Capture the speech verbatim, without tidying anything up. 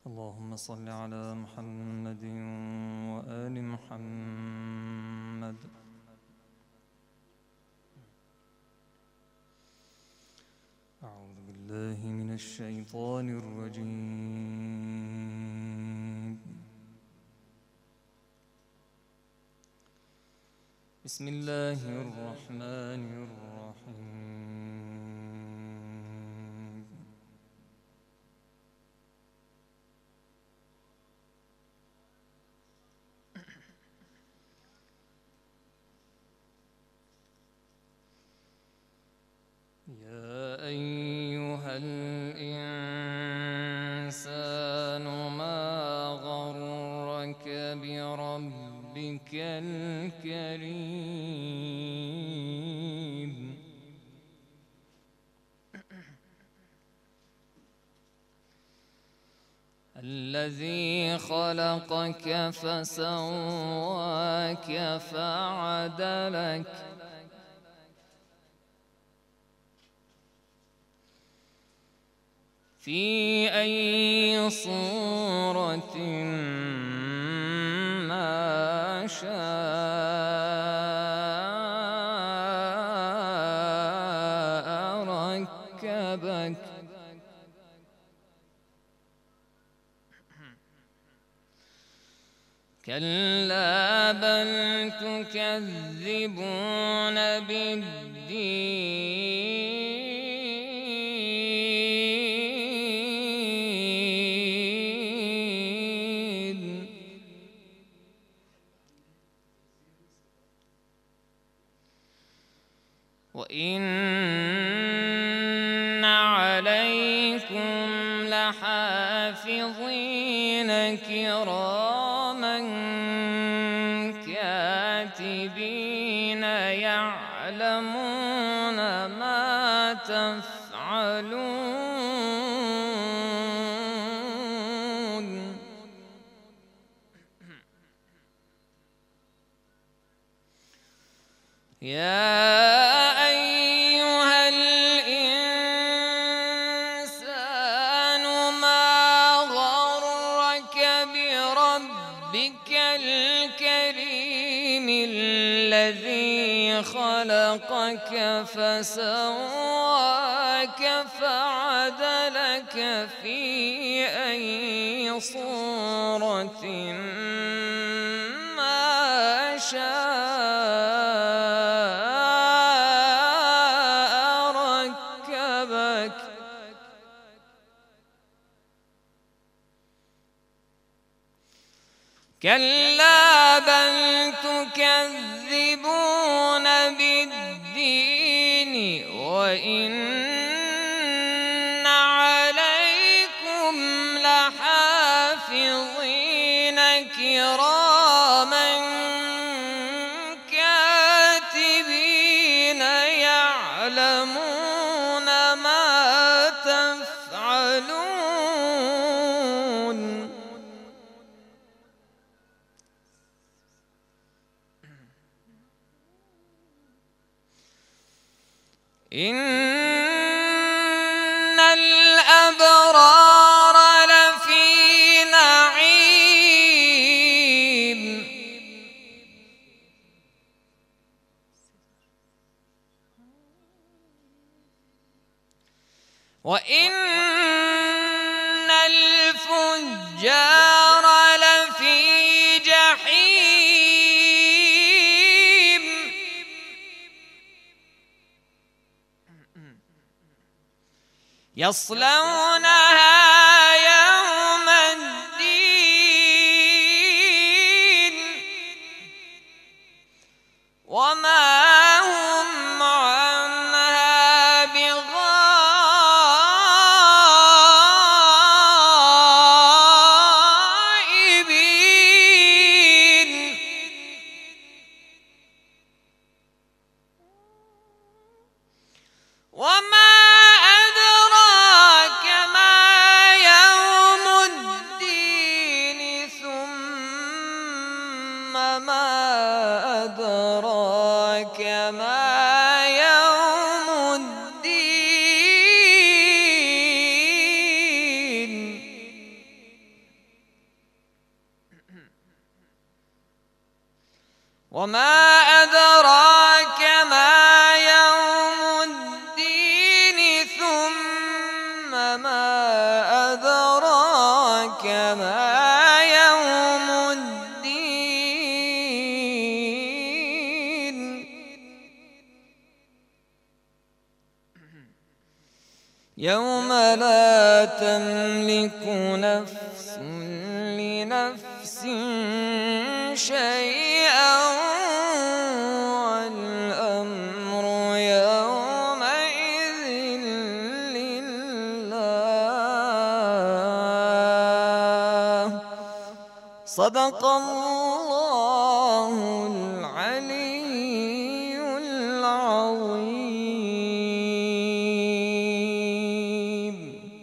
اللهم صل على محمد وآل محمد. أعوذ بالله من الشيطان الرجيم. بسم الله الرحمن الرحيم. يا أيها الإنسان ما غرك بربك الكريم الذي خلقك فسواك فعدلك في أي صورة ما شاء ركبك كلا بل تكذبون بالدين وإن عليكم لحافظين كراما كاتبين يعلمون ما تفعلون يا أيها الإنسان ما غرك بربك الكريم الذي خلقك فسواك فعدلك في أي صورة ما شاء ركبك كلا بل تكذبون بالدين وإن عليكم لحافظين كراما كاتبين يعلمون ما تفعلون إن الأبرار لفي نعيم وإن الفجار لفي جحيم يصلونها يوم الدين وما هم عنها بغائبين وما أدراك ما وما أدراك ما يوم الدين ثم ما أدراك ما يوم الدين يوم لا تملك نفس لنفس شيئا والأمر يومئذ لله. صدق الله.